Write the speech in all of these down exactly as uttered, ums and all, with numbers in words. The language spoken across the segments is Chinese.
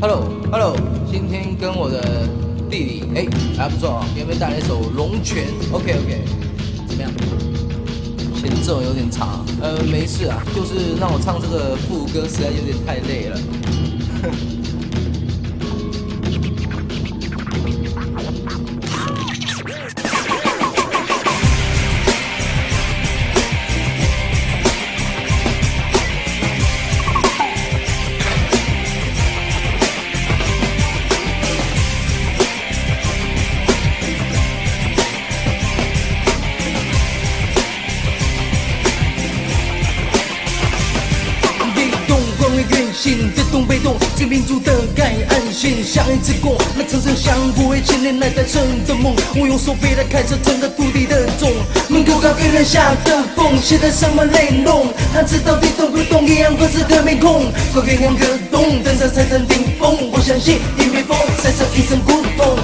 Hello Hello， 今天跟我的弟弟，哎、欸，还不错啊，给你们带来一首《龙泉》。OK OK， 怎么样？前奏有点长，呃，没事啊，就是让我唱这个副歌实在有点太累了。 在东北东，最民主的该安心，像一只狗，那层层香不为千年来诞生的梦。我用手背来开车整个土地的钟，门口高给人下的风，写的什么内容？汉字到底懂不懂？一样各自的面孔，快给两个洞，登上才能顶峰。我相信迎面风，赛上一身古风。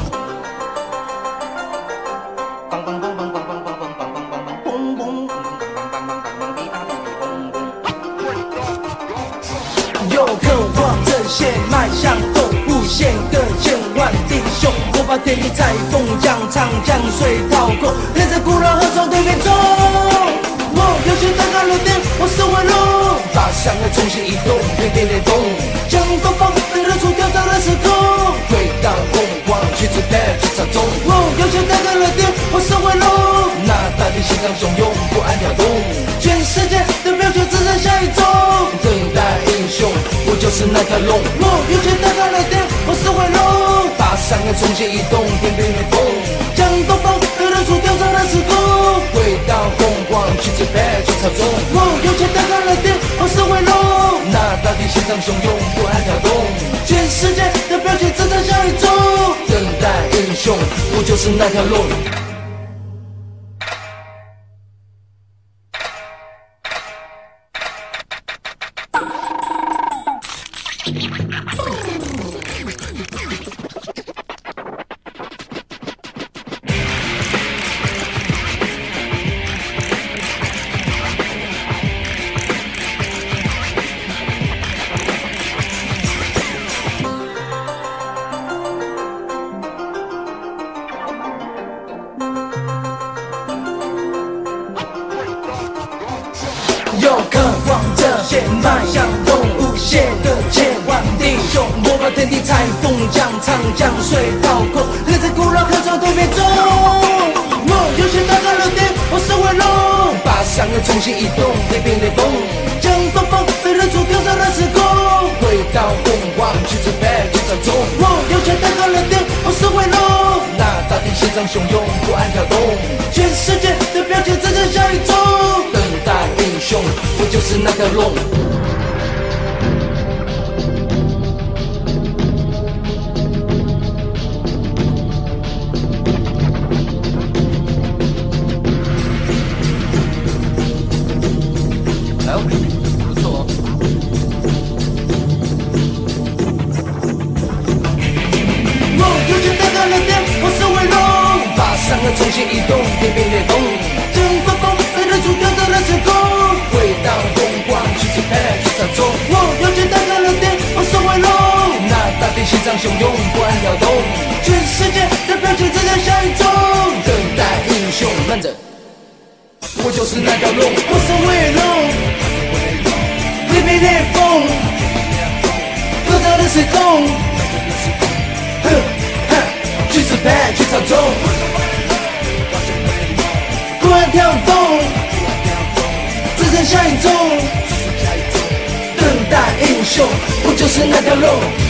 有渴望这些迈向都无限的千万弟兄，我把天地裁缝，江长江水淘空，连着古老河床对面中。我有些大高楼顶，我是文龙，把山河重新移动，翩翩雷动，将东方飞日出跳蚤的时空，回到凤凰去支配去操纵。我有些大高楼顶，我是文龙，那大地心脏汹涌，不安跳动，全世界的标准只剩下一种。我就是那条龙，我有钱大高了点，我是回龙，把山河重新移动，翩翩雷风，将东方的日出跳蚤的时空，回到凤凰去支配去操纵。我有钱大高了点，我是回龙，那大地心脏汹涌，不安跳动，全世界的表情只剩下一种，等待英雄，我就是那条龙。有渴望这些迈向东无限的千万弟兄，我把天地裁缝，江长江水淘空，连着古老河床对面中。我有些大高楼顶，我是回龙，把山河重新移动，翩翩雷风，将东方飞日出跳蚤的时空，回到凤凰去支配去操纵。我有些大高楼顶，我是回龙，那大地心脏汹涌，不安跳动，全世界的表情只剩下一种。英雄，我就是那条龙。 哎呦，不错哦。 我有钱大高了点，我是回龙，把山河重新移动，翩翩雷风，将东方飞日出跳蚤的时空。回到凤凰去支配去操纵。我有钱大高了点，我是回龙，那大地心脏汹涌，不安跳动，全世界的表情只剩下一种，等待英雄。 慢着， 我就是那条龙，我是回龙，翩翩雷风，构造的时空，哼哼，去支配去操纵，不安跳动。剩下一种，等待英雄，我就是那条龙。